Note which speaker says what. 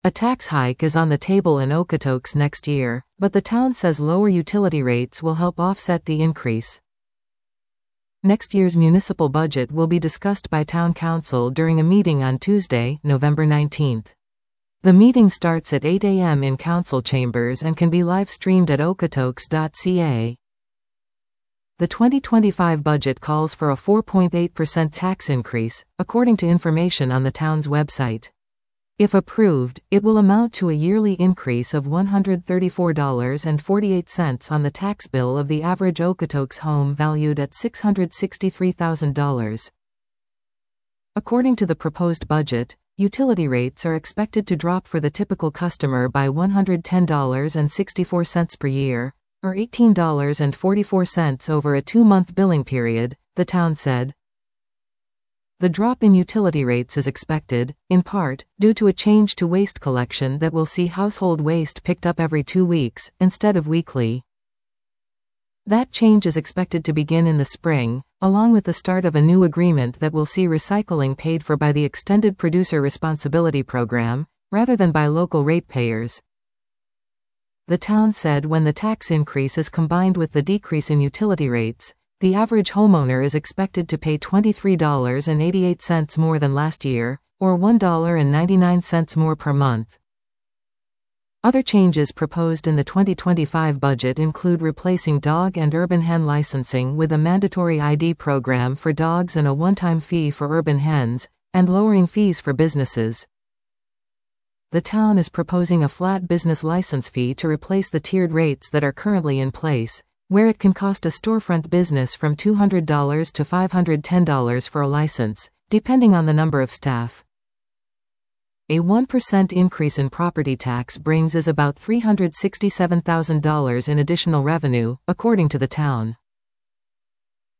Speaker 1: A tax hike is on the table in Okotoks next year, but the town says lower utility rates will help offset the increase. Next year's municipal budget will be discussed by Town Council during a meeting on Tuesday, November 19th. The meeting starts at 8 a.m. in council chambers and can be live-streamed at okotoks.ca. The 2025 budget calls for a 4.8% tax increase, according to information on the town's website. If approved, it will amount to a yearly increase of $134.48 on the tax bill of the average Okotoks home valued at $663,000. According to the proposed budget, utility rates are expected to drop for the typical customer by $110.64 per year, or $18.44 over a 2-month billing period, the town said. The drop in utility rates is expected, in part, due to a change to waste collection that will see household waste picked up every 2 weeks, instead of weekly. That change is expected to begin in the spring, along with the start of a new agreement that will see recycling paid for by the Extended Producer Responsibility Program, rather than by local ratepayers. The town said when the tax increase is combined with the decrease in utility rates, the average homeowner is expected to pay $23.88 more than last year, or $1.99 more per month. Other changes proposed in the 2025 budget include replacing dog and urban hen licensing with a mandatory ID program for dogs and a one-time fee for urban hens, and lowering fees for businesses. The town is proposing a flat business license fee to replace the tiered rates that are currently in place, where it can cost a storefront business from $200 to $510 for a license, depending on the number of staff. A 1% increase in property tax brings is about $367,000 in additional revenue, according to the town.